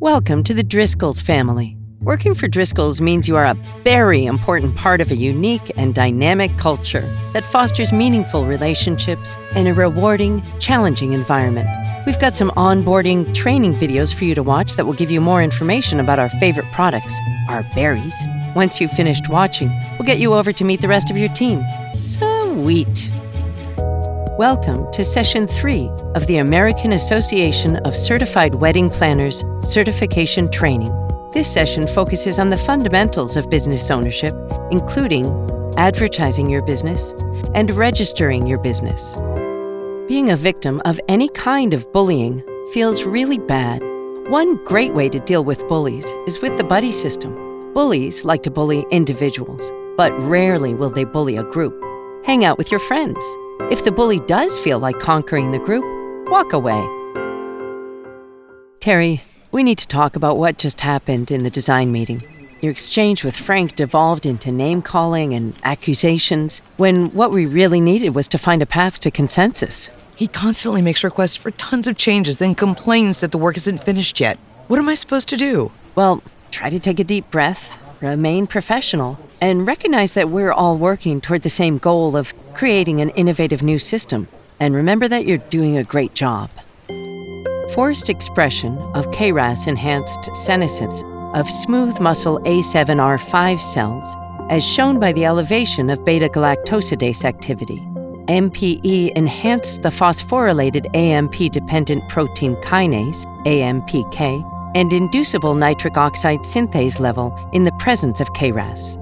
Welcome to the Driscolls family. Working for Driscolls means you are a very important part of a unique and dynamic culture that fosters meaningful relationships and a rewarding, challenging environment. We've got some onboarding training videos for you to watch that will give you more information about our favorite products, our berries. Once you've finished watching, we'll get you over to meet the rest of your team. Sweet. Welcome to Session 3 of the American Association of Certified Wedding Planners Certification Training. This session focuses on the fundamentals of business ownership, including advertising your business and registering your business. Being a victim of any kind of bullying feels really bad. One great way to deal with bullies is with the buddy system. Bullies like to bully individuals, but rarely will they bully a group. Hang out with your friends. If the bully does feel like conquering the group, walk away. Terry, we need to talk about what just happened in the design meeting. Your exchange with Frank devolved into name-calling and accusations when what we really needed was to find a path to consensus. He constantly makes requests for tons of changes, then complains that the work isn't finished yet. What am I supposed to do? Well, try to take a deep breath, remain professional, and recognize that we're all working toward the same goal of creating an innovative new system. And remember that you're doing a great job. Forced expression of KRAS-enhanced senescence of smooth muscle A7R5 cells, as shown by the elevation of beta-galactosidase activity. MPE enhanced the phosphorylated AMP-dependent protein kinase, AMPK, and inducible nitric oxide synthase level in the presence of KRAS.